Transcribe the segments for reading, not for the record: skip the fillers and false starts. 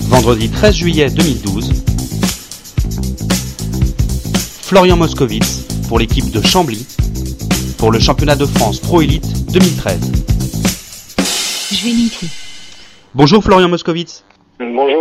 Vendredi 13 juillet 2012, Florian Moscovitz pour l'équipe de Chambly pour le championnat de France Pro Elite 2013. Bonjour Florian Moscovitz. Bonjour.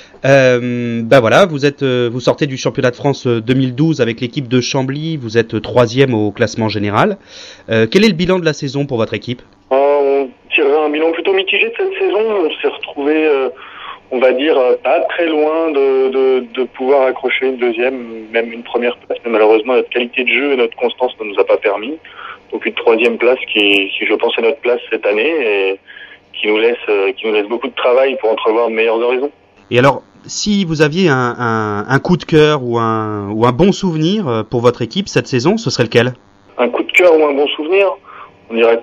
Voilà, vous sortez du championnat de France 2012 avec l'équipe de Chambly, vous êtes 3e au classement général. Quel est le bilan de la saison pour votre équipe ? On tirerait un bilan plutôt mitigé de cette saison. On s'est retrouvé, on va dire, pas très loin de pouvoir accrocher une deuxième, même une première place. Mais malheureusement, notre qualité de jeu et notre constance ne nous a pas permis. Donc une troisième place qui je pense est notre place cette année et qui nous laisse beaucoup de travail pour entrevoir de meilleurs horizons. Et alors, si vous aviez un coup de cœur ou un bon souvenir pour votre équipe cette saison, ce serait lequel ? Un coup de cœur ou un bon souvenir ? On dirait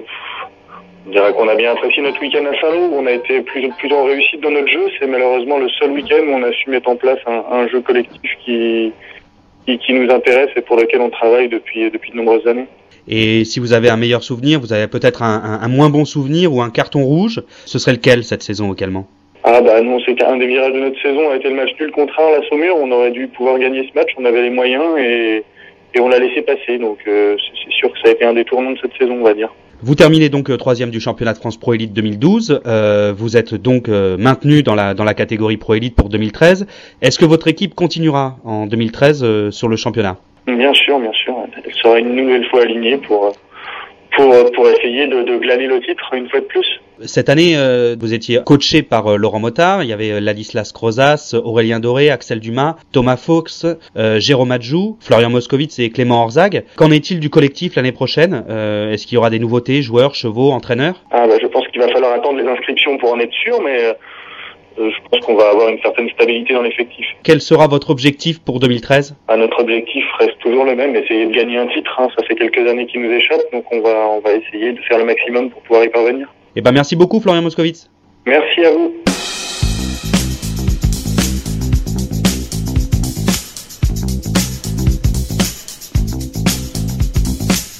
qu'on a bien apprécié notre week-end à Saint-Lô. On a été plus en réussite dans notre jeu. C'est malheureusement le seul week-end où on a su mettre en place un jeu collectif qui nous intéresse et pour lequel on travaille depuis de nombreuses années. Et si vous avez un meilleur souvenir, vous avez peut-être un moins bon souvenir ou un carton rouge, ce serait lequel cette saison également ? Nous, on sait qu'un des virages de notre saison a été le match nul contre la Saumur. On aurait dû pouvoir gagner ce match, on avait les moyens et on l'a laissé passer. Donc c'est sûr que ça a été un des tournants de cette saison, on va dire. Vous terminez donc 3e du championnat de France Pro Elite 2012. Vous êtes donc maintenu dans la catégorie Pro Elite pour 2013. Est-ce que votre équipe continuera en 2013 sur le championnat ? Bien sûr. Elle sera une nouvelle fois alignée pour essayer de glaner le titre une fois de plus. Cette année, vous étiez coaché par Laurent Mottard. Il y avait Ladislas Crozas, Aurélien Doré, Axel Dumas, Thomas Fox, Jérôme Adjou, Florian Moscovitz et Clément Orzag. Qu'en est-il du collectif l'année prochaine ? Est-ce qu'il y aura des nouveautés, joueurs, chevaux, entraîneurs ? Je pense qu'il va falloir attendre les inscriptions pour en être sûr, mais je pense qu'on va avoir une certaine stabilité dans l'effectif. Quel sera votre objectif pour 2013 ? Notre objectif reste toujours le même, essayer de gagner un titre. Ça fait quelques années qu'il nous échappe, donc on va essayer de faire le maximum pour pouvoir y parvenir. Merci beaucoup Florian Moscovitz. Merci à vous.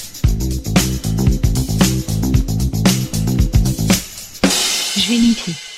Juillet.